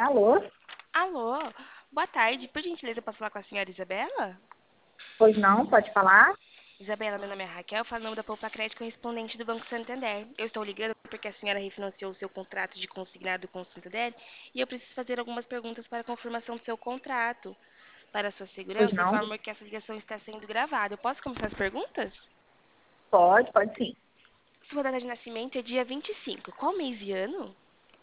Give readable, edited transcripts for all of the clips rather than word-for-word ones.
Alô? Alô, boa tarde. Por gentileza, eu posso falar com a senhora Isabela? Pois não, pode falar? Isabela, meu nome é Raquel, falo em nome da Poupa Crédito correspondente do Banco Santander. Eu estou ligando porque a senhora refinanciou o seu contrato de consignado com o Santander e eu preciso fazer algumas perguntas para a confirmação do seu contrato. Para a sua Pois segurança, não? informo que essa ligação está sendo gravada. Eu posso começar as perguntas? Pode sim. Sua data de nascimento é dia 25. Qual mês e ano?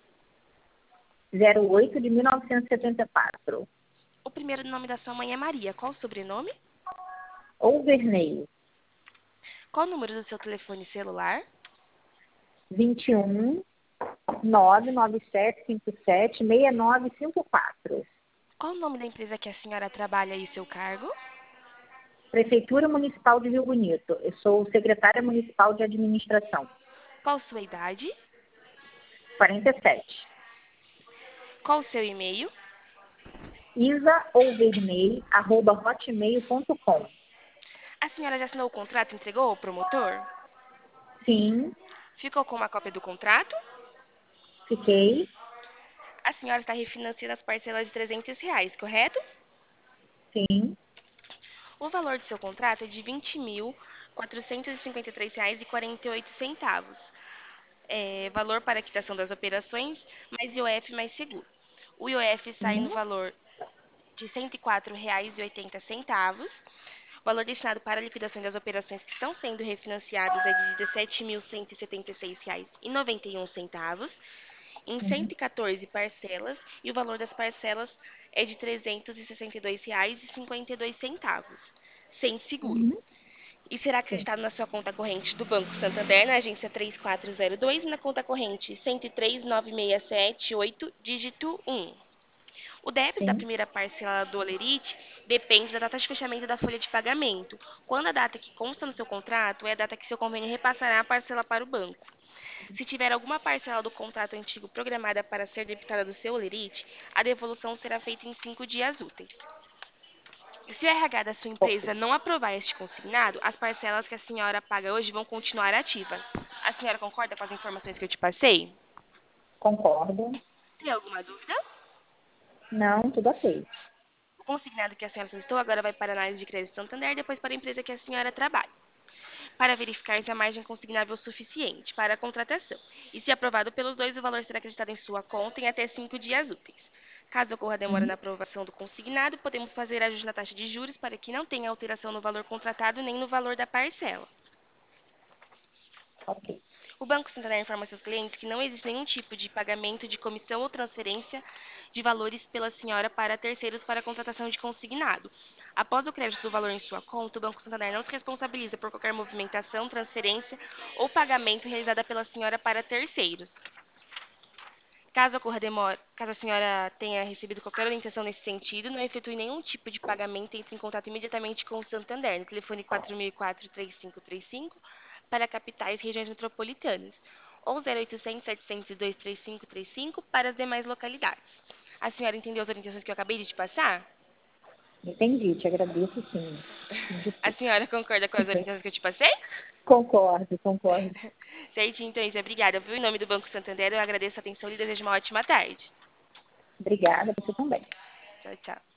08 de 1974. O primeiro nome da sua mãe é Maria. Qual o sobrenome? Overneio. Qual o número do seu telefone celular? 21 99757 6954. Qual o nome da empresa que a senhora trabalha e o seu cargo? Prefeitura Municipal de Rio Bonito. Eu sou secretária municipal de administração. Qual sua idade? 47. Qual o seu e-mail? isaovernei@hotmail.com. A senhora já assinou o contrato e entregou ao promotor? Sim, Ficou com uma cópia do contrato? fiquei. A senhora está refinanciando as parcelas de R$ 300, correto? Sim. O valor do seu contrato é de R$ 20.453,48. Valor para a quitação das operações, mais IOF mais seguro. O IOF sai no Uhum. valor de R$ 104,80. O valor destinado para a liquidação das operações que estão sendo refinanciadas é de R$ 17.176,91 em Uhum. 114 parcelas e o valor das parcelas é de R$ 362,52, sem seguro. Uhum. E será Sim. acreditado na sua conta corrente do Banco Santander, na agência 3402 e na conta corrente 103.967.8, dígito 1. O débito da Sim. primeira parcela do Olerite depende da data de fechamento da folha de pagamento. Quando a data que consta no seu contrato é a data que seu convênio repassará a parcela para o banco. Se tiver alguma parcela do contrato antigo programada para ser debitada do seu Olerite, a devolução será feita em 5 dias úteis. Se o RH da sua Ok. empresa não aprovar este consignado, as parcelas que a senhora paga hoje vão continuar ativas. A senhora concorda com as informações que eu te passei? Concordo. Tem alguma dúvida? Não, tudo ok. O consignado que a senhora solicitou agora vai para a análise de crédito Santander e depois para a empresa que a senhora trabalha, para verificar se a margem consignável é suficiente para a contratação. E se aprovado pelos dois, o valor será acreditado em sua conta em até 5 dias úteis. Caso ocorra demora Uhum. na aprovação do consignado, podemos fazer ajuste na taxa de juros para que não tenha alteração no valor contratado nem no valor da parcela. Ok. O Banco Santander informa seus clientes que não existe nenhum tipo de pagamento de comissão ou transferência de valores pela senhora para terceiros para a contratação de consignado. Após o crédito do valor em sua conta, o Banco Santander não se responsabiliza por qualquer movimentação, transferência ou pagamento realizada pela senhora para terceiros. Caso a senhora tenha recebido qualquer orientação nesse sentido, não efetue nenhum tipo de pagamento, entre em contato imediatamente com o Santander, no telefone 4004-3535, para capitais e regiões metropolitanas, ou 0800 702 3535 para as demais localidades. A senhora entendeu as orientações que eu acabei de te passar? Entendi, te agradeço sim. Entendi A tudo. senhora concorda com as orientações que eu te passei? Concordo. Certinho, então, Isa, obrigada, viu? Em nome do Banco Santander, eu agradeço a atenção e desejo uma ótima tarde. Obrigada, você também. Tchau, tchau.